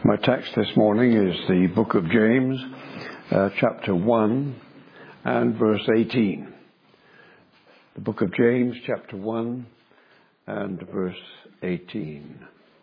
My text this morning is the book of James, chapter 1 and verse 18. The book of James, chapter 1 and verse 18.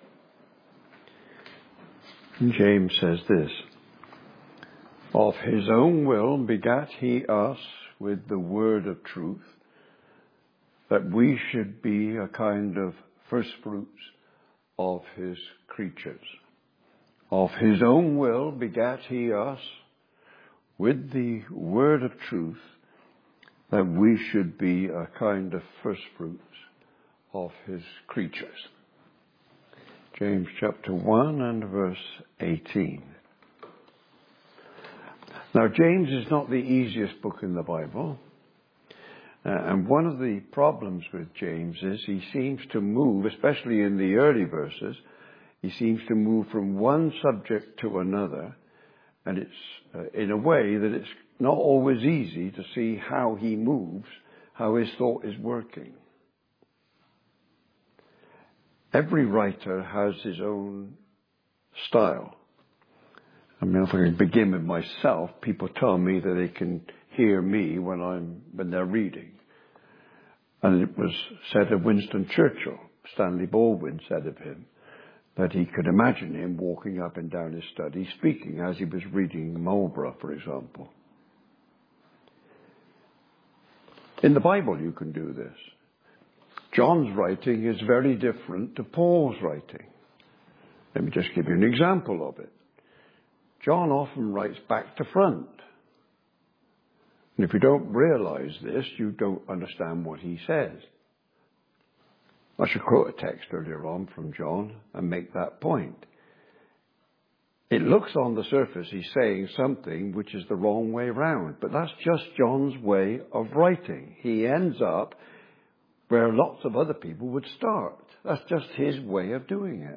And James says this: "Of his own will begat he us with the word of truth, that we should be a kind of firstfruits of his creatures." Of his own will begat he us with the word of truth, that we should be a kind of firstfruits of his creatures. James chapter 1 and verse 18. Now, James is not the easiest book in the Bible. And one of the problems with James is he seems to move, especially in the early verses, he seems to move from one subject to another, and it's in a way that it's not always easy to see how he moves, how his thought is working. Every writer has his own style. I mean, if I can begin with myself, people tell me that they can hear me when they're reading. And it was said of Winston Churchill, Stanley Baldwin said of him, that he could imagine him walking up and down his study speaking as he was reading Marlborough, for example. In the Bible you can do this. John's writing is very different to Paul's writing. Let me just give you an example of it. John often writes back to front. And if you don't realize this, you don't understand what he says. I should quote a text earlier on from John and make that point. It looks on the surface he's saying something which is the wrong way round, but that's just John's way of writing. He ends up where lots of other people would start. That's just his way of doing it.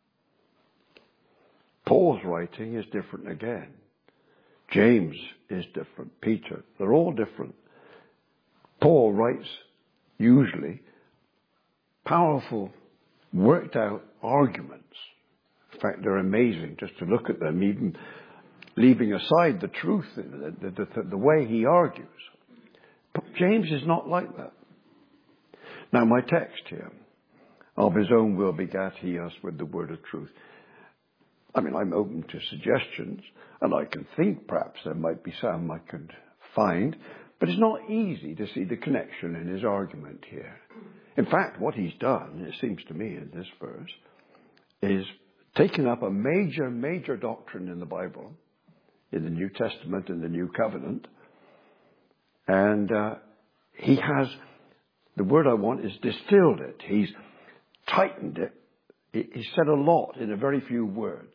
Paul's writing is different again. James is different. Peter, they're all different. Paul writes usually powerful, worked out arguments. In fact, they're amazing just to look at them, even leaving aside the truth, the way he argues. But James is not like that. Now, my text here: of his own will begat he us with the word of truth. I mean, I'm open to suggestions, and I can think perhaps there might be some I could find, but it's not easy to see the connection in his argument here. In fact, what he's done, it seems to me in this verse, is taken up a major doctrine in the Bible, in the New Testament and the New Covenant, and he has, the word I want is distilled it. He's tightened it. He said a lot in a very few words.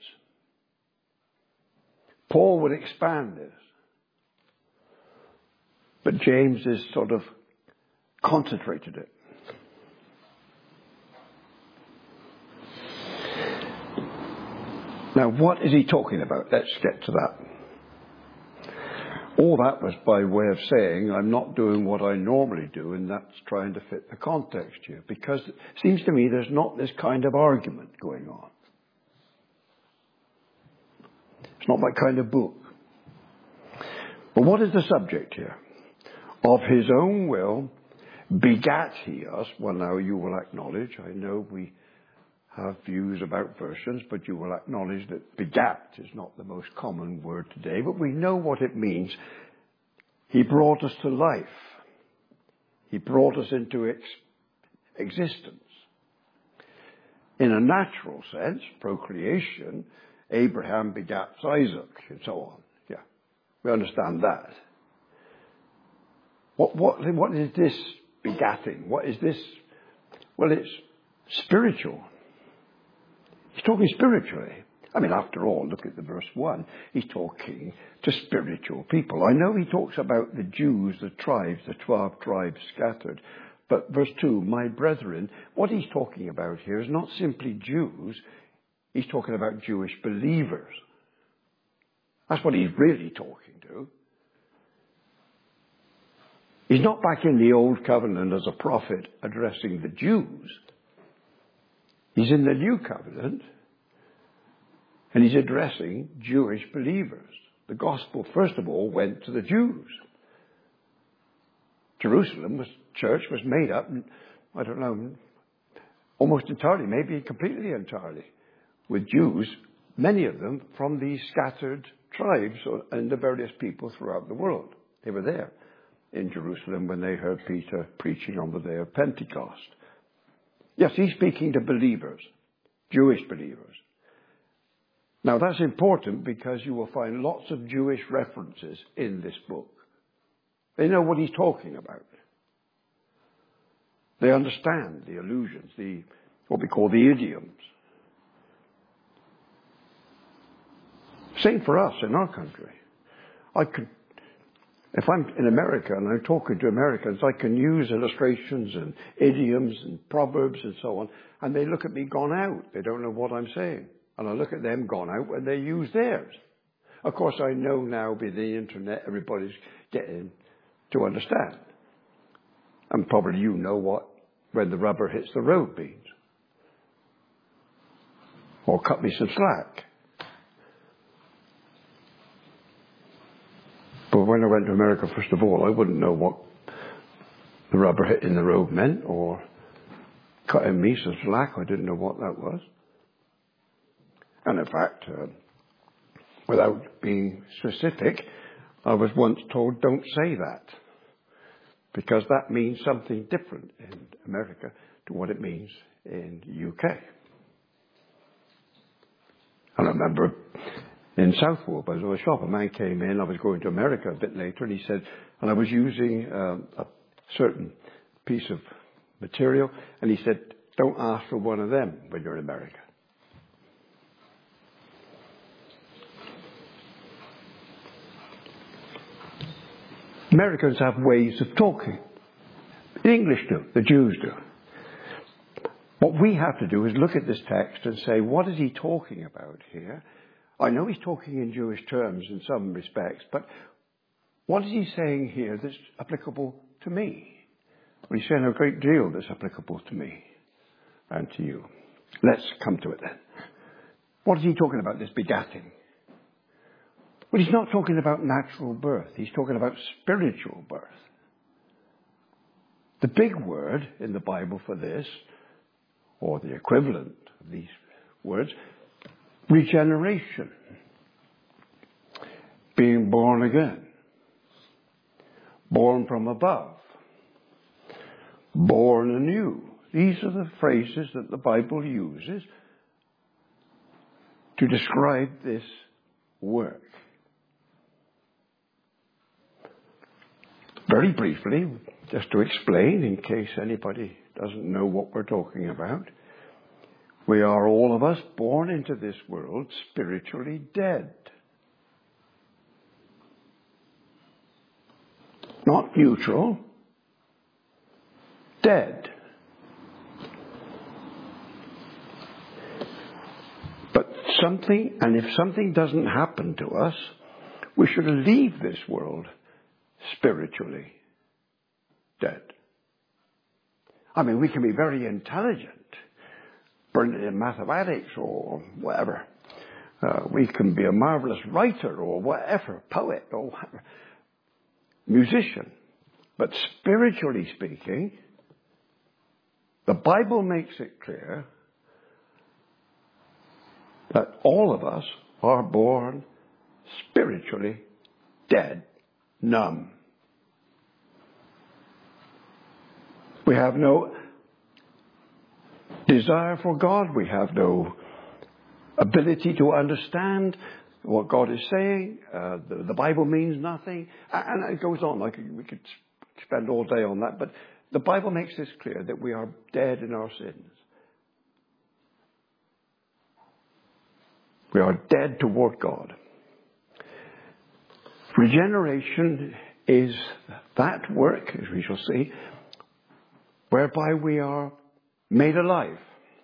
Paul would expand this, but James has sort of concentrated it. Now, what is he talking about? Let's get to that. All that was by way of saying I'm not doing what I normally do, and that's trying to fit the context here, because it seems to me there's not this kind of argument going on. It's not my kind of book. But what is the subject here? Of his own will begat he us. Well, now you will acknowledge, I know we have views about versions, but you will acknowledge that begat is not the most common word today, but we know what it means. He brought us to life. He brought us into existence. In a natural sense, procreation, Abraham begats Isaac, and so on. Yeah, we understand that. What is this begatting? What is this? Well, it's spiritual. He's talking spiritually. I mean, after all, look at the verse 1. He's talking to spiritual people. I know he talks about the Jews, the tribes, the 12 tribes scattered. But verse 2, my brethren, what he's talking about here is not simply Jews. He's talking about Jewish believers. That's what he's really talking to. He's not back in the Old Covenant as a prophet addressing the Jews. He's in the New Covenant, And he's addressing Jewish believers. The gospel, first of all, went to the Jews. Church was made up, I don't know, almost entirely, maybe completely entirely, with Jews, many of them from these scattered tribes and the various people throughout the world. They were there in Jerusalem when they heard Peter preaching on the day of Pentecost. Yes, he's speaking to believers, Jewish believers. Now that's important because you will find lots of Jewish references in this book. They know what he's talking about. They understand the allusions, what we call the idioms. Same for us in our country. If I'm in America and I'm talking to Americans, I can use illustrations and idioms and proverbs and so on, and they look at me gone out. They don't know what I'm saying. And I look at them gone out when they use theirs. Of course, I know now with the internet, everybody's getting to understand. And probably you know what when the rubber hits the road means. Or cut me some slack. But when I went to America, first of all, I wouldn't know what the rubber hitting the road meant, or cutting me some slack. I didn't know what that was. And in fact, without being specific, I was once told, don't say that. Because that means something different in America to what it means in the UK. And I remember in Southwold, I was in a shop, a man came in, I was going to America a bit later, and he said, and I was using a certain piece of material, and he said, don't ask for one of them when you're in America. Americans have ways of talking. The English do, the Jews do. What we have to do is look at this text and say, what is he talking about here? I know he's talking in Jewish terms in some respects, but what is he saying here that's applicable to me? Well, he's saying a great deal that's applicable to me and to you. Let's come to it then. What is he talking about, this begatting? Well, he's not talking about natural birth. He's talking about spiritual birth. The big word in the Bible for this, or the equivalent of these words, regeneration. Being born again. Born from above. Born anew. These are the phrases that the Bible uses to describe this work. Very briefly, just to explain, in case anybody doesn't know what we're talking about, we are all of us born into this world spiritually dead. Not neutral, dead. But if something doesn't happen to us, we should leave this world spiritually dead. I mean, we can be very intelligent, brilliant in mathematics or whatever. We can be a marvelous writer or whatever, poet or whatever, musician. But spiritually speaking, the Bible makes it clear that all of us are born spiritually dead, numb. We have no desire for God. We have no ability to understand what God is saying. The Bible means nothing. And it goes on. We could spend all day on that. But the Bible makes this clear that we are dead in our sins. We are dead toward God. Regeneration is that work, as we shall see, whereby we are made alive.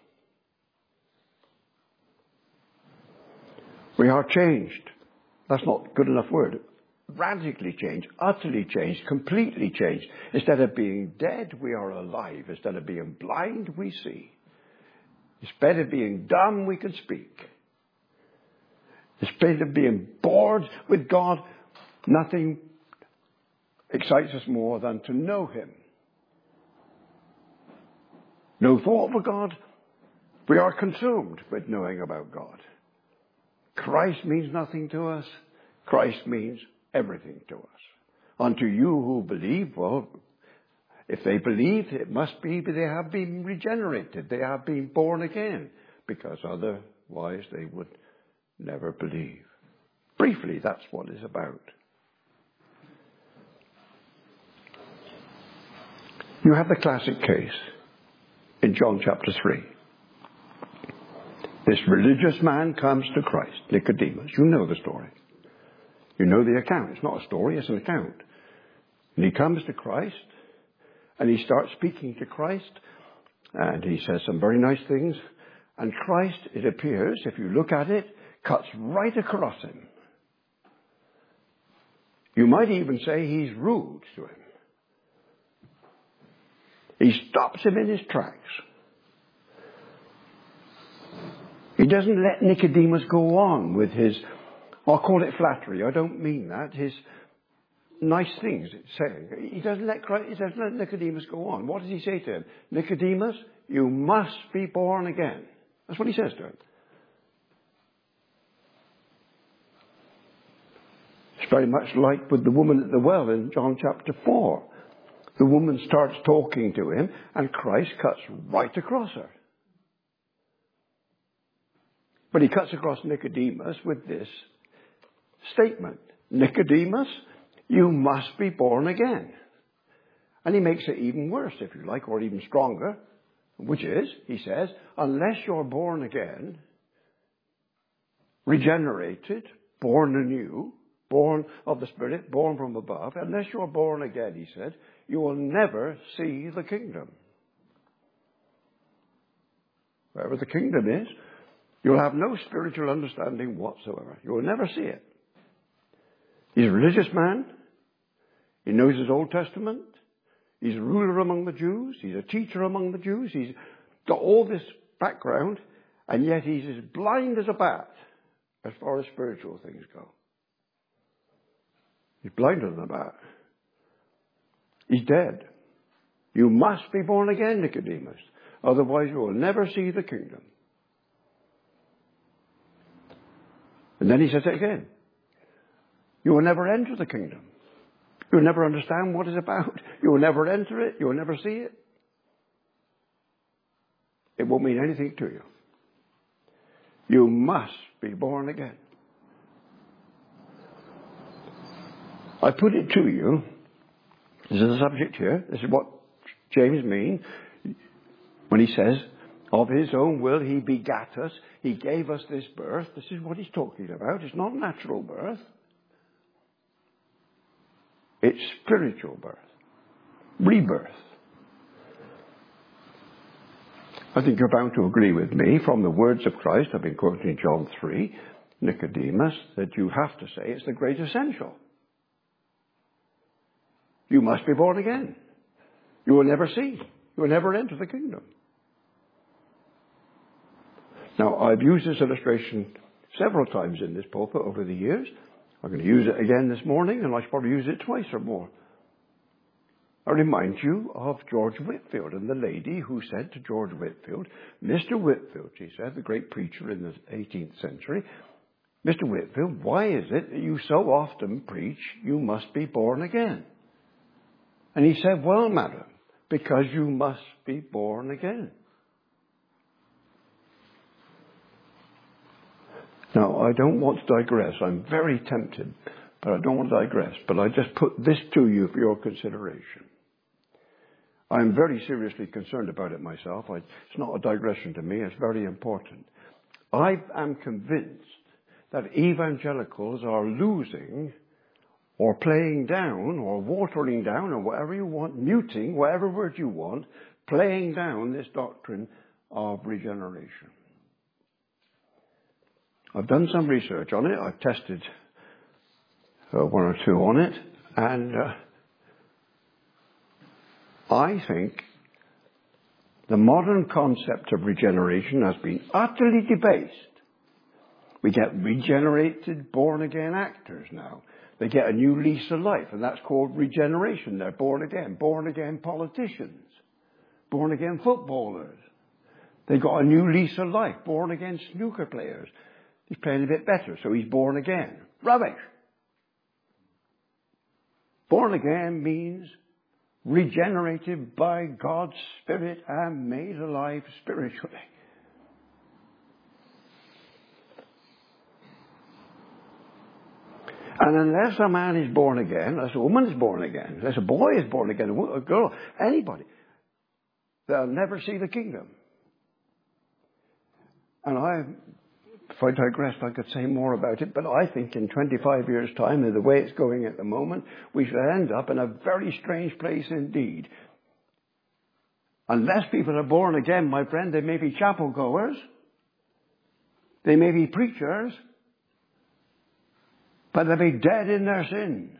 We are changed. That's not a good enough word. Radically changed, utterly changed, completely changed. Instead of being dead, we are alive. Instead of being blind, we see. Instead of being dumb, we can speak. The state of being bored with God, nothing excites us more than to know Him. No thought for God, we are consumed with knowing about God. Christ means nothing to us. Christ means everything to us. Unto you who believe, well, if they believe, it must be they have been regenerated. They have been born again, because otherwise they would never believe. Briefly, that's what it's about. You have the classic case in John chapter 3. This religious man comes to Christ, Nicodemus. You know the story. You know the account. It's not a story, it's an account. And he comes to Christ, and he starts speaking to Christ, and he says some very nice things. And Christ, it appears, if you look at it, cuts right across him. You might even say he's rude to him. He stops him in his tracks. He doesn't let Nicodemus go on with his, I'll call it flattery, I don't mean that, his nice things it's saying. He doesn't let Nicodemus go on. What does he say to him? Nicodemus, you must be born again. That's what he says to him. It's very much like with the woman at the well in John chapter 4. The woman starts talking to him, and Christ cuts right across her. But he cuts across Nicodemus with this statement. Nicodemus, you must be born again. And he makes it even worse, if you like, or even stronger, which is, he says, unless you're born again, regenerated, born anew, born of the Spirit, born from above, unless you're born again, he said, you will never see the kingdom. Wherever the kingdom is, you'll have no spiritual understanding whatsoever. You will never see it. He's a religious man. He knows his Old Testament. He's a ruler among the Jews. He's a teacher among the Jews. He's got all this background, and yet he's as blind as a bat as far as spiritual things go. He's blinder than a bat. He's dead. You must be born again, Nicodemus. Otherwise you will never see the kingdom. And then he says it again. You will never enter the kingdom. You will never understand what it's about. You will never enter it. You will never see it. It won't mean anything to you. You must be born again. I put it to you. This is the subject here. This is what James means when he says, of his own will he begat us. He gave us this birth. This is what he's talking about. It's not natural birth. It's spiritual birth. Rebirth. I think you're bound to agree with me from the words of Christ, I've been quoting John 3, Nicodemus, that you have to say it's the great essential. You must be born again. You will never see. You will never enter the kingdom. Now, I've used this illustration several times in this pulpit over the years. I'm going to use it again this morning, and I should probably use it twice or more. I remind you of George Whitefield and the lady who said to George Whitefield, Mr. Whitefield, she said, the great preacher in the 18th century, Mr. Whitefield, why is it that you so often preach you must be born again? And he said, well, madam, because you must be born again. Now, I don't want to digress. I'm very tempted, but I don't want to digress. But I just put this to you for your consideration. I'm very seriously concerned about it myself. It's not a digression to me. It's very important. I am convinced that evangelicals are losing or playing down or watering down or whatever you want, muting, whatever word you want, playing down this doctrine of regeneration. I've done some research on it. I've tested one or two on it. And I think the modern concept of regeneration has been utterly debased We get regenerated, born-again actors now. They get a new lease of life, and that's called regeneration. They're born again politicians, born again footballers. They got a new lease of life, born again snooker players. He's playing a bit better, so he's born again. Rubbish. Born again means regenerated by God's Spirit and made alive spiritually. And unless a man is born again, unless a woman is born again, unless a boy is born again, a girl, anybody, they'll never see the kingdom. And if I digressed, I could say more about it, but I think in 25 years' time, and the way it's going at the moment, we should end up in a very strange place indeed. Unless people are born again, my friend, they may be chapel goers, they may be preachers, but they'll be dead in their sins.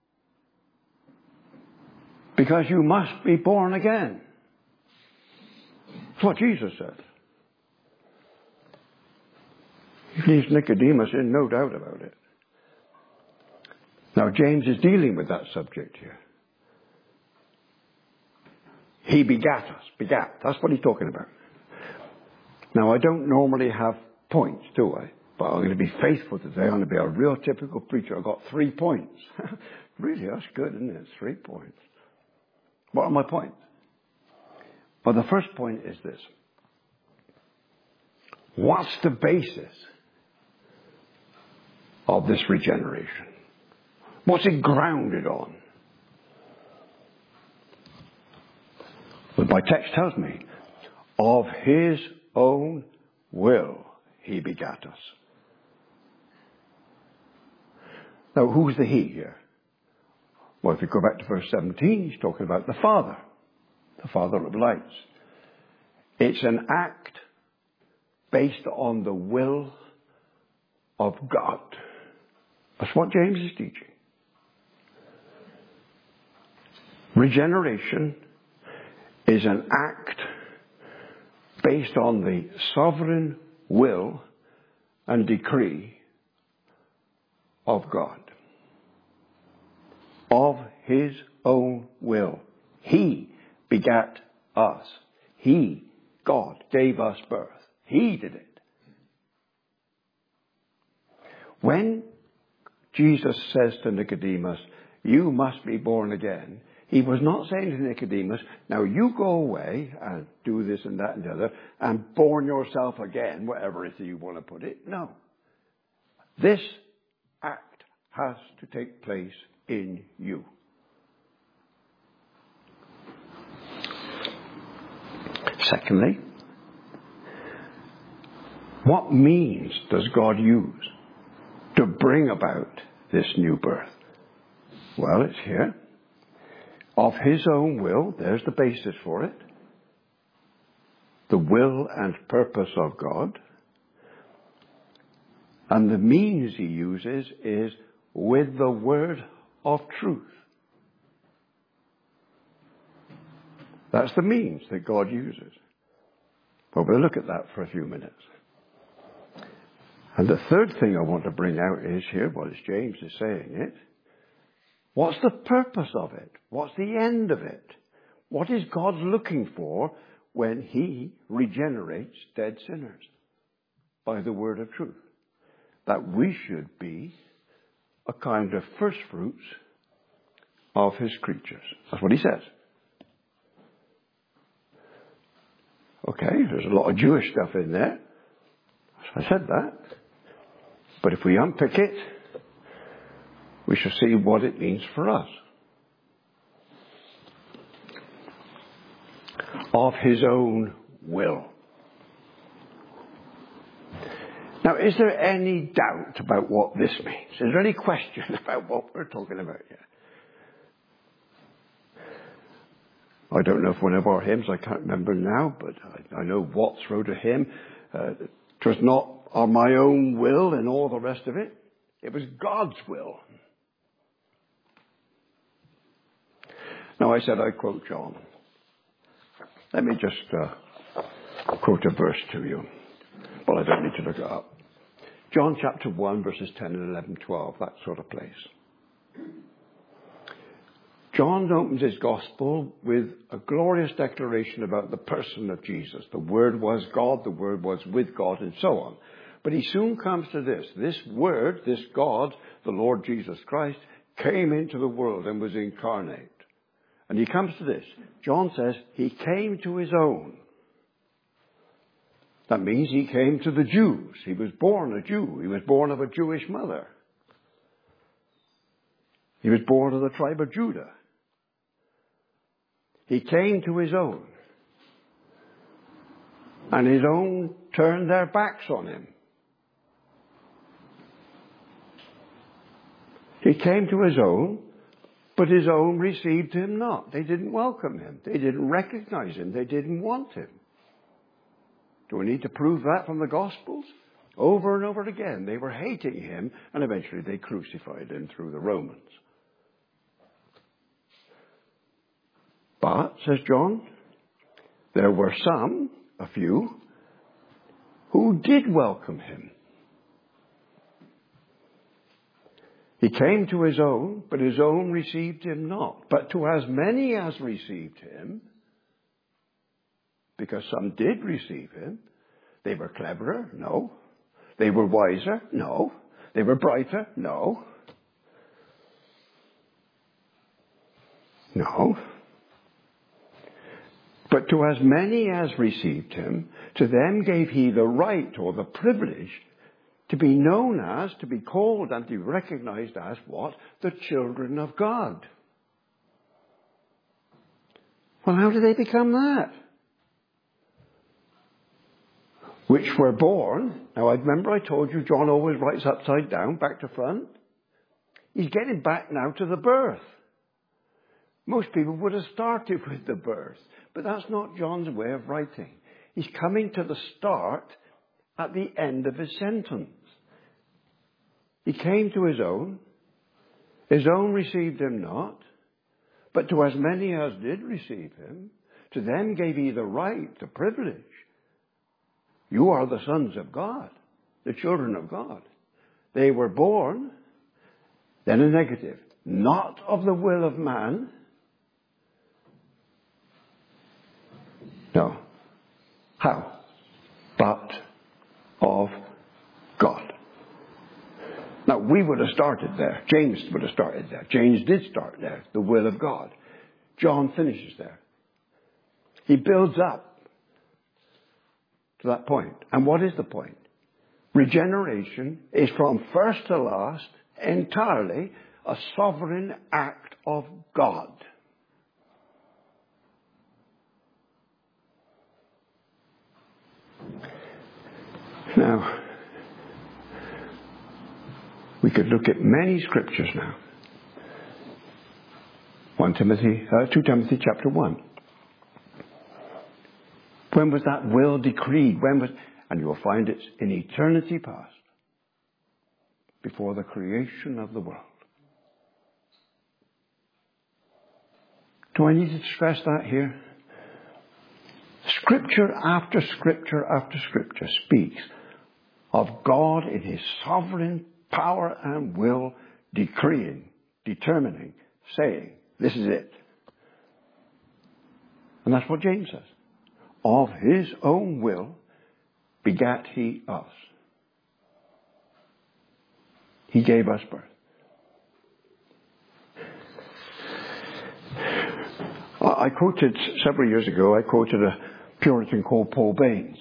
Because you must be born again. That's what Jesus said. He leaves Nicodemus in, no doubt about it. Now, James is dealing with that subject here. He begat us. Begat. That's what he's talking about. Now, I don't normally have points, do I? But I'm going to be faithful today. I'm going to be a real typical preacher. I've got 3 points. Really, that's good, isn't it? 3 points. What are my points? Well, the first point is this. What's the basis of this regeneration? What's it grounded on? Well, my text tells me, of his own will he begat us. Now, who's the he here? Well, if you go back to verse 17, he's talking about the Father of lights. It's an act based on the will of God. That's what James is teaching. Regeneration is an act based on the sovereign will and decree of God. Of his own will. He begat us. He, God, gave us birth. He did it. When Jesus says to Nicodemus, you must be born again, he was not saying to Nicodemus, now you go away and do this and that and the other and born yourself again, whatever it is you want to put it. No. This act has to take place in you. Secondly, what means does God use to bring about this new birth? Well, it's here. Of his own will, there's the basis for it. The will and purpose of God. And the means he uses is with the word of truth. That's the means that God uses. Well, we'll look at that for a few minutes. And the third thing I want to bring out is here, well, as James is saying it, what's the purpose of it? What's the end of it? What is God looking for when he regenerates dead sinners? By the word of truth. That we should be a kind of first fruits of his creatures. That's what he says. Okay, there's a lot of Jewish stuff in there. I said that. But if we unpick it, we shall see what it means for us. Of his own will. Now, is there any doubt about what this means? Is there any question about what we're talking about here? I don't know if one of our hymns, I can't remember now, but I know Watts wrote a hymn. "'Twas not on my own will," and all the rest of it. It was God's will. Now, I said I'd quote John. Let me just quote a verse to you. Well, I don't need to look it up. John chapter 1, verses 10 and 11, 12, that sort of place. John opens his gospel with a glorious declaration about the person of Jesus. The Word was God, the Word was with God, and so on. But he soon comes to this. This Word, this God, the Lord Jesus Christ, came into the world and was incarnate. And he comes to this. John says he came to his own. That means he came to the Jews. He was born a Jew. He was born of a Jewish mother. He was born of the tribe of Judah. He came to his own. And his own turned their backs on him. He came to his own, but his own received him not. They didn't welcome him. They didn't recognize him. They didn't want him. Do we need to prove that from the Gospels? Over and over again, they were hating him, and eventually they crucified him through the Romans. But, says John, there were some, a few, who did welcome him. He came to his own, but his own received him not. But to as many as received him, because some did receive him, they were cleverer? No. They were wiser? No. They were brighter? No. No. But to as many as received him, to them gave he the right or the privilege to be known as, to be called and to be recognized as what? The children of God. Well, how did they become that? Which were born. Now, I remember I told you John always writes upside down, back to front. He's getting back now to the birth. Most people would have started with the birth. But that's not John's way of writing. He's coming to the start at the end of his sentence. He came to his own received him not, but to as many as did receive him, to them gave he the right, the privilege. You are the sons of God, the children of God. They were born, then a negative, not of the will of man. No. How? But of God. Now, we would have started there. James would have started there. James did start there. The will of God. John finishes there. He builds up to that point. And what is the point? Regeneration is from first to last entirely a sovereign act of God. Now, we could look at many scriptures now. 2 Timothy chapter 1. When was that will decreed? And you will find it's in eternity past, before the creation of the world. Do I need to stress that here? Scripture after scripture after scripture speaks of God in his sovereign power and will decreeing, determining, saying, this is it. And that's what James says. Of his own will begat he us. He gave us birth. I quoted, several years ago, I quoted a Puritan called Paul Baines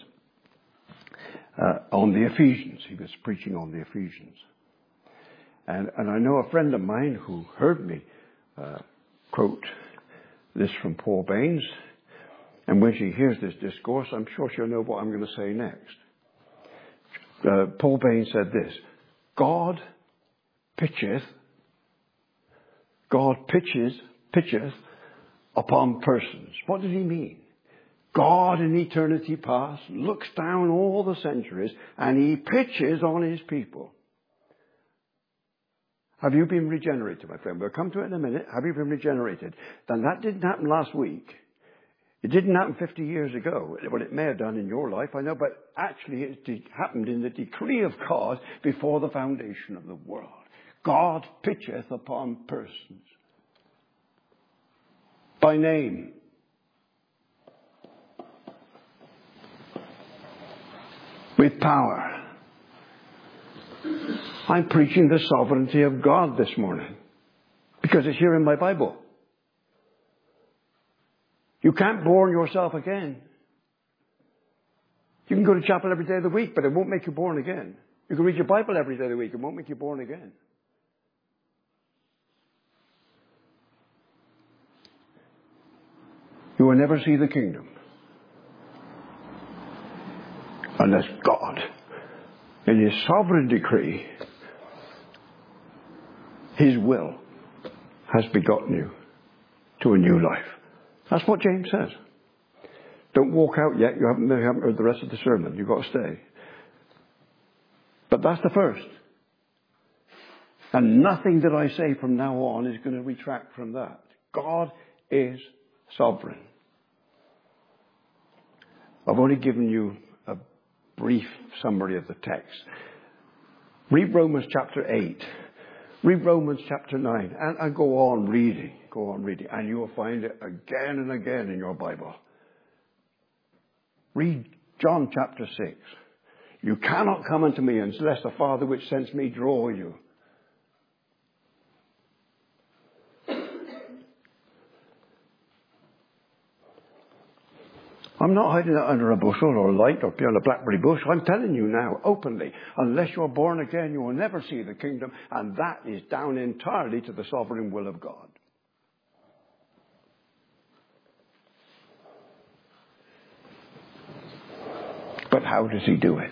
on the Ephesians. He was preaching on the Ephesians. And I know a friend of mine who heard me quote this from Paul Baines. And when she hears this discourse, I'm sure she'll know what I'm going to say next. Paul Baines said this: God pitcheth upon persons. What does he mean? God in eternity past looks down all the centuries and he pitches on his people. Have you been regenerated, my friend? We'll come to it in a minute. Have you been regenerated? Then that didn't happen last week. It didn't happen 50 years ago. Well, it may have done in your life, I know, but actually it happened in the decree of God before the foundation of the world. God pitcheth upon persons by name. With power. I'm preaching the sovereignty of God this morning because it's here in my Bible. You can't born yourself again. You can go to chapel every day of the week, but it won't make you born again. You can read your Bible every day of the week, it won't make you born again. You will never see the kingdom unless God, in His sovereign decree, His will, has begotten you to a new life. That's what James says. Don't walk out yet. You haven't heard the rest of the sermon. You've got to stay. But that's the first. And nothing that I say from now on is going to retract from that. God is sovereign. I've only given you a brief summary of the text. Read Romans chapter 8. Read Romans chapter 9. And go on reading. Go on reading. And you will find it again and again in your Bible. Read John chapter 6. You cannot come unto me unless the Father which sends me draw you. I'm not hiding it under a bushel or a light or behind a blackberry bush. I'm telling you now, openly, unless you're born again, you will never see the kingdom, and that is down entirely to the sovereign will of God. But how does He do it?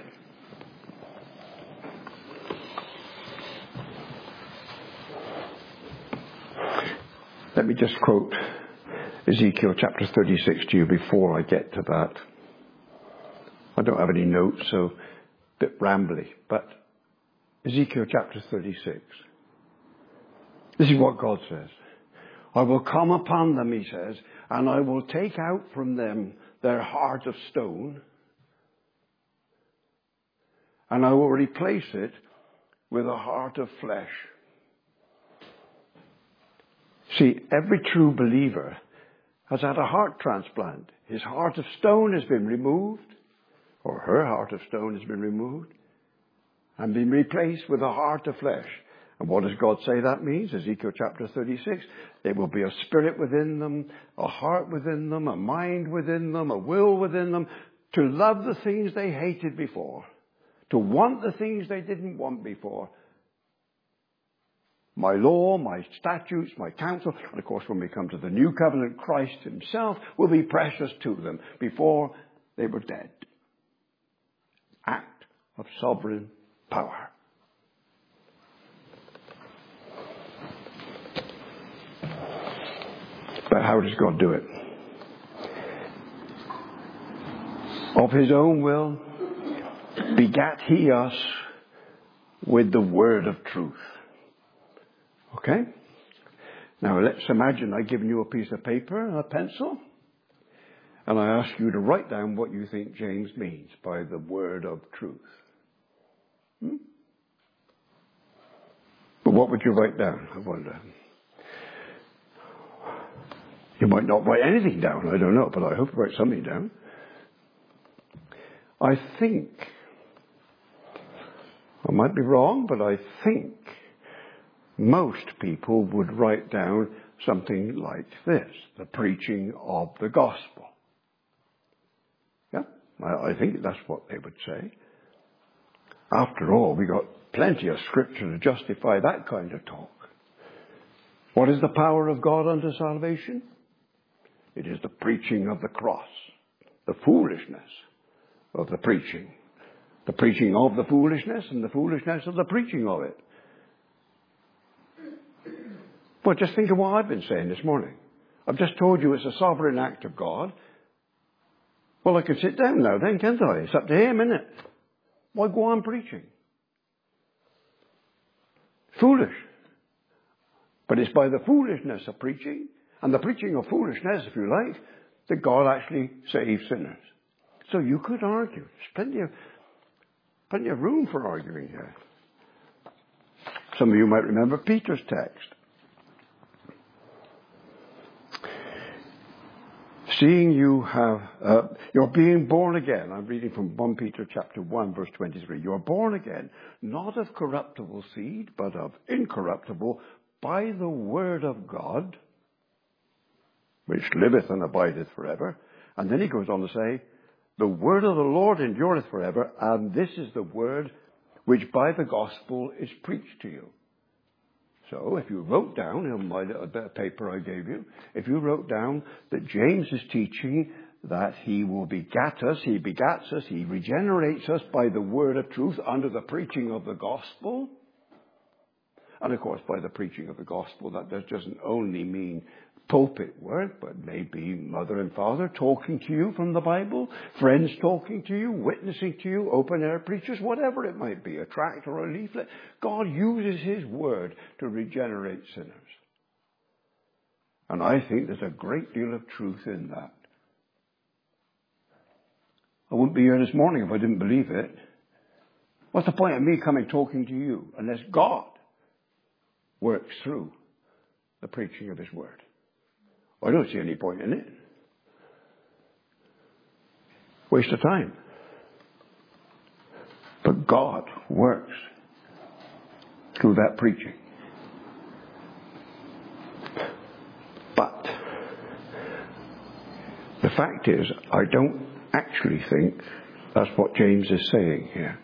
Let me just quote Ezekiel chapter 36 to you before I get to that. I don't have any notes, so a bit rambly, but Ezekiel chapter 36. This is what God says. I will come upon them, He says, and I will take out from them their heart of stone, and I will replace it with a heart of flesh. See, every true believer has had a heart transplant. His heart of stone has been removed, or her heart of stone has been removed, and been replaced with a heart of flesh. And what does God say that means? Ezekiel chapter 36. There will be a spirit within them, a heart within them, a mind within them, a will within them, to love the things they hated before, to want the things they didn't want before. My law, my statutes, my counsel, and of course when we come to the new covenant, Christ Himself will be precious to them before they were dead. Act of sovereign power. But how does God do it? Of His own will begat He us with the word of truth. Okay? Now let's imagine I've given you a piece of paper and a pencil, and I ask you to write down what you think James means by the word of truth. But what would you write down, I wonder? You might not write anything down, I don't know, but I hope you write something down. I think, I might be wrong, but I think most people would write down something like this: the preaching of the gospel. Yeah, I think that's what they would say. After all, we got plenty of scripture to justify that kind of talk. What is the power of God unto salvation? It is the preaching of the cross, the foolishness of the preaching of the foolishness, and the foolishness of the preaching of it. Well, just think of what I've been saying this morning. I've just told you it's a sovereign act of God. Well, I can sit down now then, can't I? It's up to Him, isn't it? Why go on preaching? Foolish. But it's by the foolishness of preaching, and the preaching of foolishness, if you like, that God actually saves sinners. So you could argue. There's plenty of room for arguing here. Some of you might remember Peter's text. Seeing you have, you're being born again. I'm reading from 1 Peter chapter 1, verse 23. You're born again, not of corruptible seed, but of incorruptible, by the word of God, which liveth and abideth forever. And then he goes on to say, the word of the Lord endureth forever, and this is the word which by the gospel is preached to you. So if you wrote down in my little bit of paper I gave you, if you wrote down that James is teaching that he will begats us, he regenerates us by the word of truth under the preaching of the gospel. And of course, by the preaching of the gospel, that doesn't only mean pulpit work, but maybe mother and father talking to you from the Bible, friends talking to you, witnessing to you, open air preachers, whatever it might be, a tract or a leaflet. God uses his word to regenerate sinners. And I think there's a great deal of truth in that. I wouldn't be here this morning if I didn't believe it. What's the point of me coming talking to you unless God works through the preaching of his word? I don't see any point in it. Waste of time. But God works through that preaching. But the fact is, I don't actually think that's what James is saying here.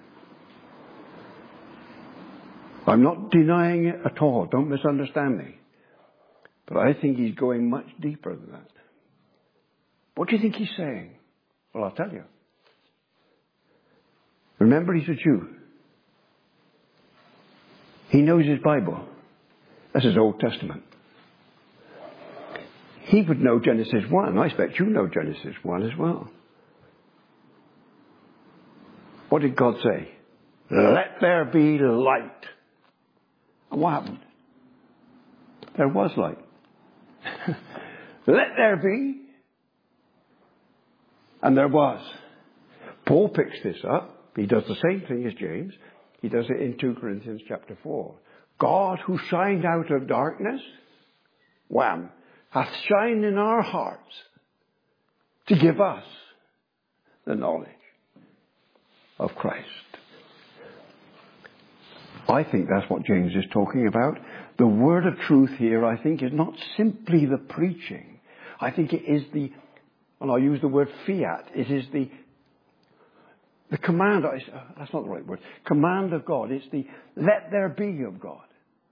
I'm not denying it at all. Don't misunderstand me. But I think he's going much deeper than that. What do you think he's saying? Well, I'll tell you. Remember, he's a Jew. He knows his Bible. That's his Old Testament. He would know Genesis 1. I expect you know Genesis 1 as well. What did God say? Let there be light. And what happened? There was light. Let there be. And there was. Paul picks this up. He does the same thing as James. He does it in 2 Corinthians chapter 4. God who shined out of darkness, wham, hath shined in our hearts to give us the knowledge of Christ. I think that's what James is talking about. The word of truth here, I think, is not simply the preaching. I think it is the, and I'll use the word fiat, it is the command, that's not the right word, command of God. It's the let there be of God.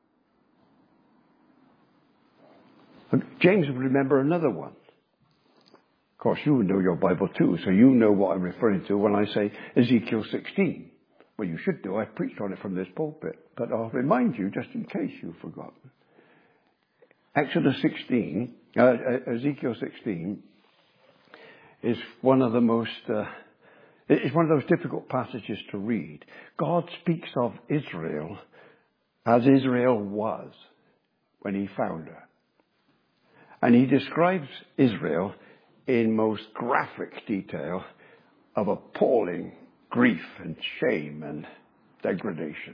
And James would remember another one. Of course, you know your Bible too, so you know what I'm referring to when I say Ezekiel 16. Well, you should do. I've preached on it from this pulpit. But I'll remind you, just in case you've forgotten. Ezekiel 16 is one of the most, it's one of those difficult passages to read. God speaks of Israel as Israel was when he found her. And he describes Israel in most graphic detail of appalling grief and shame and degradation.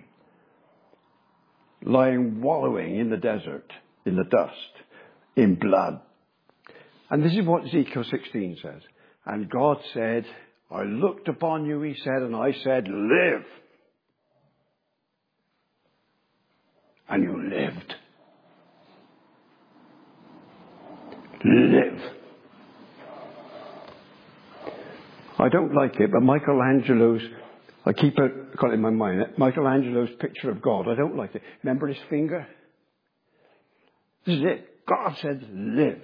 Lying wallowing in the desert, in the dust, in blood. And this is what Ezekiel 16 says. And God said, I looked upon you, he said, and I said, live. And you lived. Live. I don't like it, but Michelangelo's, I keep it, got it in my mind, Michelangelo's picture of God, I don't like it. Remember his finger? This is it. God said, live.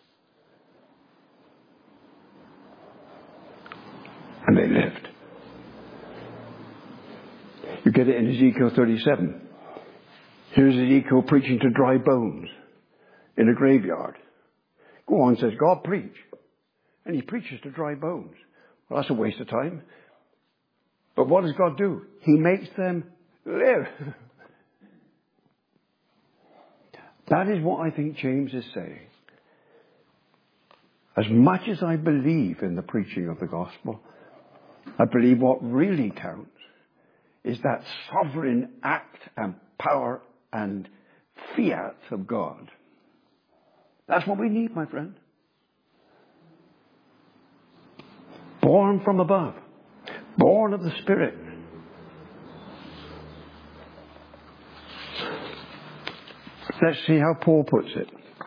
And they lived. You get it in Ezekiel 37. Here's Ezekiel preaching to dry bones in a graveyard. Go on, says God, preach. And he preaches to dry bones. Well, that's a waste of time. But what does God do? He makes them live. That is what I think James is saying. As much as I believe in the preaching of the gospel, I believe what really counts is that sovereign act and power and fiat of God. That's what we need, my friend. Born from above. Born of the Spirit. Let's see how Paul puts it.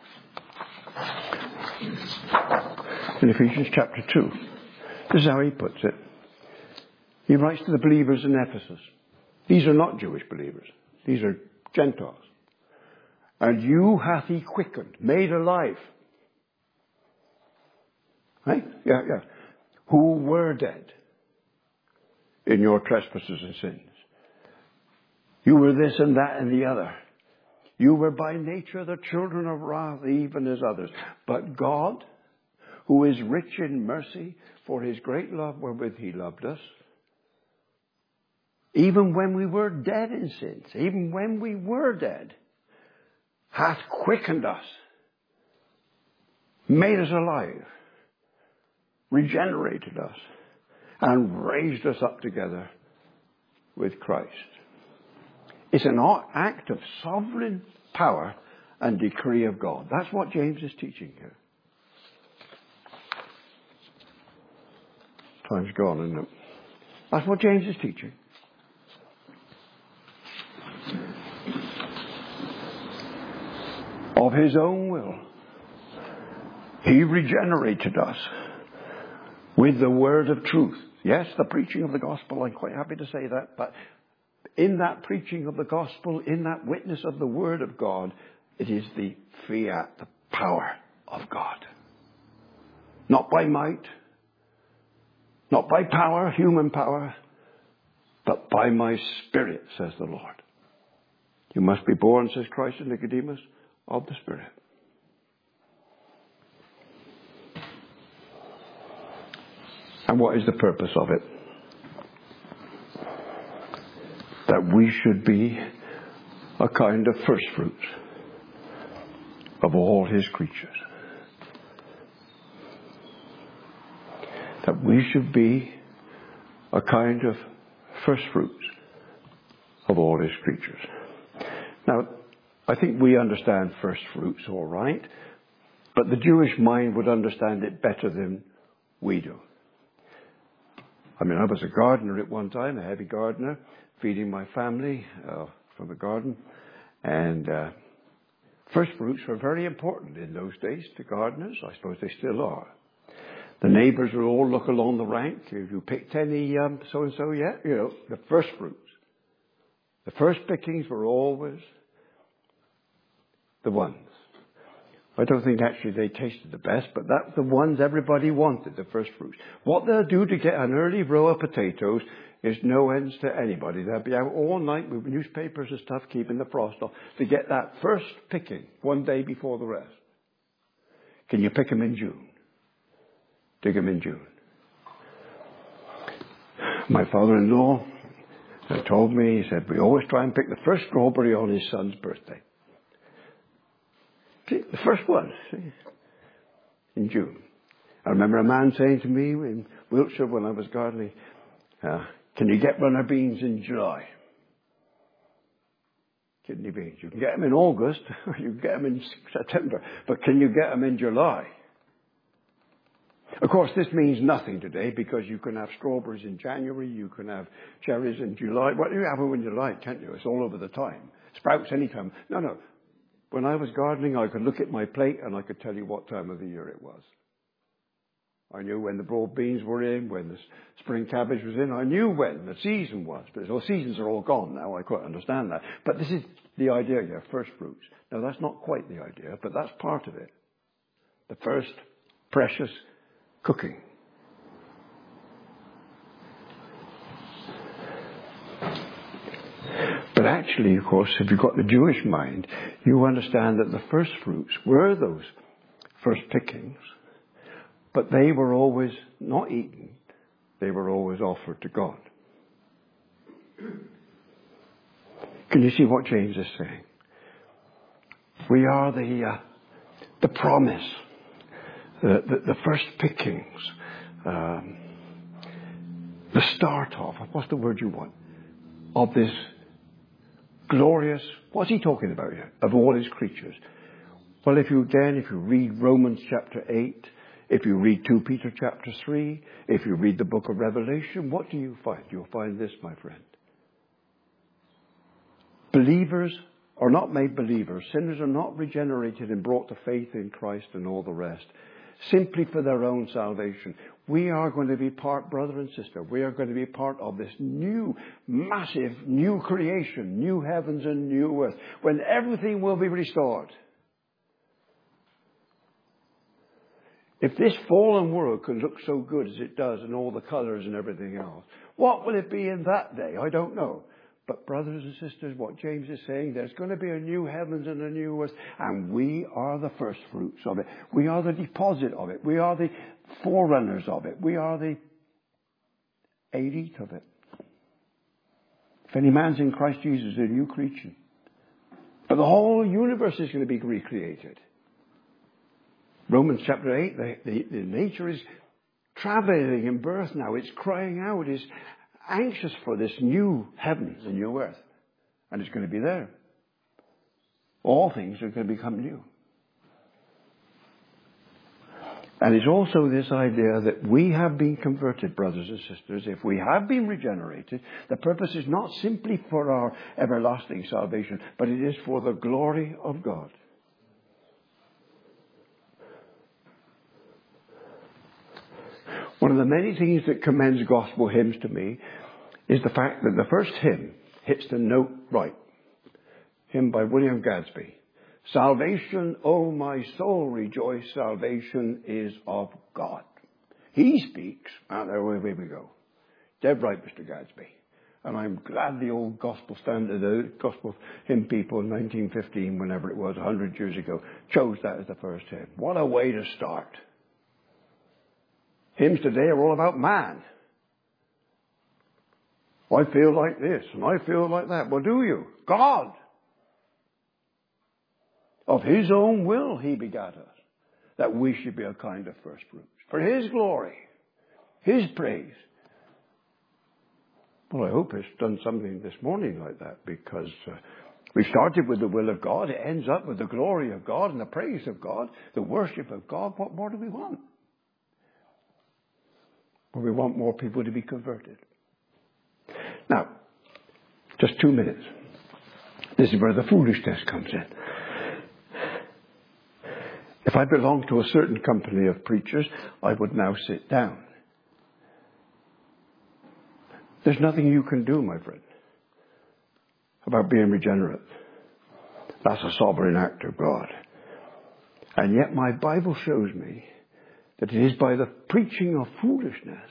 In Ephesians chapter 2. This is how he puts it. He writes to the believers in Ephesus. These are not Jewish believers. These are Gentiles. And you hath he quickened, made alive. Right? Yeah. Who were dead in your trespasses and sins. You were this and that and the other. You were by nature the children of wrath, even as others. But God, who is rich in mercy, for his great love wherewith he loved us, even when we were dead in sins, even when we were dead, hath quickened us, made us alive, regenerated us, and raised us up together with Christ. It's an act of sovereign power and decree of God. That's what James is teaching here. Time's gone, isn't it? That's what James is teaching. Of his own will, he regenerated us with the word of truth. Yes, the preaching of the gospel, I'm quite happy to say that, but in that preaching of the gospel, in that witness of the word of God, it is the fiat, the power of God. Not by might, not by power, human power, but by my Spirit, says the Lord. You must be born, says Christ to Nicodemus, of the Spirit. And what is the purpose of it? That we should be a kind of first fruits of all his creatures. That we should be a kind of first fruits of all his creatures. Now, I think we understand first fruits all right, but the Jewish mind would understand it better than we do. I mean, I was a gardener at one time, a heavy gardener, feeding my family from a garden. And first fruits were very important in those days to gardeners. I suppose they still are. The neighbours would all look along the rank. If you picked any so-and-so yet, you know, the first fruits. The first pickings were always the ones. I don't think actually they tasted the best, but that's the ones everybody wanted, the first fruits. What they'll do to get an early row of potatoes is no ends to anybody. They'll be out all night with newspapers and stuff, keeping the frost off, to get that first picking one day before the rest. Can you pick them in June? Dig them in June. My father-in-law told me, he said, we always try and pick the first strawberry on his son's birthday. See, the first one, in June. I remember a man saying to me in Wiltshire when I was gardening, can you get runner beans in July? Kidney beans. You can get them in August, or you can get them in September, but can you get them in July? Of course, this means nothing today because you can have strawberries in January, you can have cherries in July. Well, you have them when you like, can't you? It's all over the time. Sprouts anytime. No. When I was gardening, I could look at my plate and I could tell you what time of the year it was. I knew when the broad beans were in, when the spring cabbage was in. I knew when the season was. But the seasons are all gone now. I quite understand that. But this is the idea here, first fruits. Now, that's not quite the idea, but that's part of it. The first precious cooking. But actually, of course, if you've got the Jewish mind, you understand that the first fruits were those first pickings, but they were always not eaten. They were always offered to God. Can you see what James is saying? We are the promise, the first pickings, the start of, what's the word you want, of this glorious, what's he talking about here, of all his creatures? Well, if you read Romans chapter 8, if you read 2 Peter chapter 3, if you read the book of Revelation, what do you find? You'll find this, my friend. Believers are not made believers. Sinners are not regenerated and brought to faith in Christ and all the rest, simply for their own salvation. We are going to be part, brother and sister, we are going to be part of this new, massive, new creation, new heavens and new earth, when everything will be restored. If this fallen world can look so good as it does and all the colours and everything else, what will it be in that day? I don't know. But brothers and sisters, what James is saying, there's going to be a new heavens and a new earth, and we are the first fruits of it. We are the deposit of it. We are the forerunners of it. We are the elite of it. If any man's in Christ Jesus, a new creature. But the whole universe is going to be recreated. Romans chapter 8, the nature is travailing in birth now. It's crying out. It's anxious for this new heavens and new earth. And it's going to be there. All things are going to become new. And it's also this idea that we have been converted, brothers and sisters. If we have been regenerated, the purpose is not simply for our everlasting salvation, but it is for the glory of God. One of the many things that commends gospel hymns to me is the fact that the first hymn hits the note right. Hymn by William Gadsby. Salvation, O my soul, rejoice, salvation is of God. He speaks, and away we go. Dead right, Mr. Gadsby. And I'm glad the old gospel standard, the gospel hymn people in 1915, whenever it was, 100 years ago, chose that as the first hymn. What a way to start. Hymns today are all about man. I feel like this and I feel like that. Well, do you? God. Of his own will he begat us, that we should be a kind of first fruits. For his glory, his praise. Well, I hope it's done something this morning like that, because we started with the will of God. It ends up with the glory of God and the praise of God, the worship of God. What more do we want? Well, we want more people to be converted. Now, just 2 minutes. This is where the foolishness comes in. If I belonged to a certain company of preachers, I would now sit down. There's nothing you can do, my friend, about being regenerate. That's a sovereign act of God. And yet my Bible shows me that it is by the preaching of foolishness,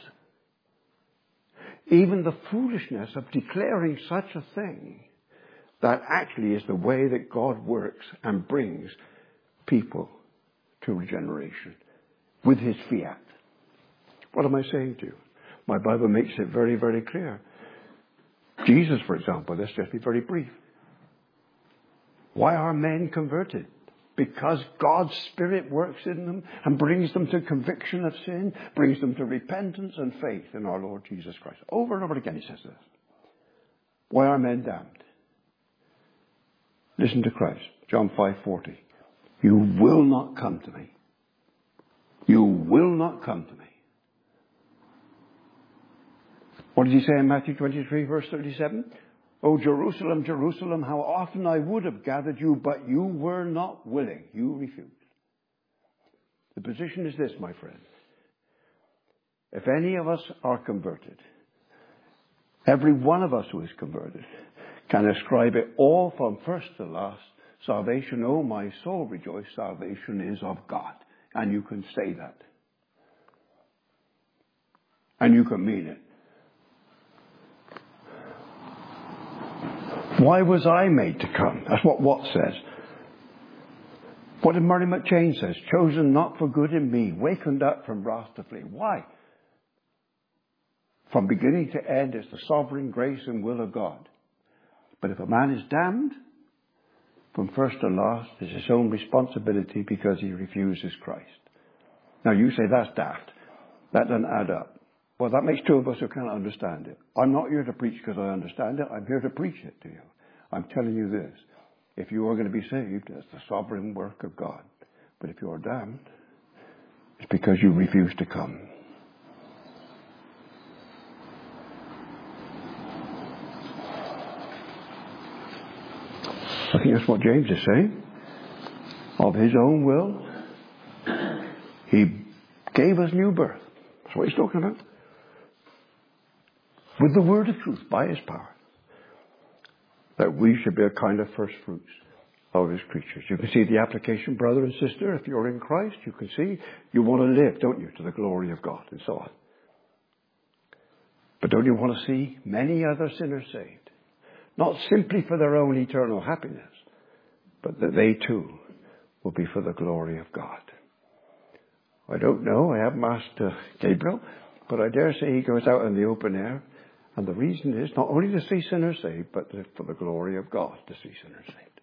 even the foolishness of declaring such a thing, that actually is the way that God works and brings people to regeneration with his fiat. What am I saying to you? My Bible makes it very, very clear. Jesus, for example, let's just be very brief. Why are men converted? Because God's Spirit works in them and brings them to conviction of sin, brings them to repentance and faith in our Lord Jesus Christ. Over and over again he says this. Why are men damned? Listen to Christ. John 5:40. You will not come to me. You will not come to me. What does he say in Matthew 23, verse 37? O Jerusalem, Jerusalem, how often I would have gathered you, but you were not willing. You refused. The position is this, my friend. If any of us are converted, every one of us who is converted can ascribe it all from first to last. Salvation, oh my soul, rejoice, salvation is of God. And you can say that. And you can mean it. Why was I made to come? That's what Watt says. What did Murray McChain says? Chosen not for good in me, wakened up from wrath to flee. Why? From beginning to end, it's the sovereign grace and will of God. But if a man is damned, from first to last, it's his own responsibility because he refuses Christ. Now you say that's daft. That doesn't add up. Well, that makes two of us who can't understand it. I'm not here to preach because I understand it. I'm here to preach it to you. I'm telling you this. If you are going to be saved, it's the sovereign work of God. But if you are damned, it's because you refuse to come. I think that's what James is saying. Of his own will, he gave us new birth. That's what he's talking about. With the word of truth, by his power. That we should be a kind of first fruits of his creatures. You can see the application, brother and sister. If you're in Christ, you can see you want to live, don't you, to the glory of God and so on. But don't you want to see many other sinners saved? Not simply for their own eternal happiness, but that they too will be for the glory of God. I don't know. I haven't asked Gabriel, but I dare say he goes out in the open air. And the reason is not only to see sinners saved, but for the glory of God to see sinners saved.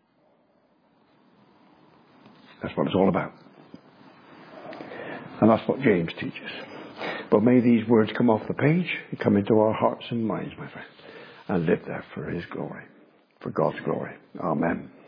That's what it's all about. And that's what James teaches. But may these words come off the page and come into our hearts and minds, my friends, and live there for his glory, for God's glory. Amen.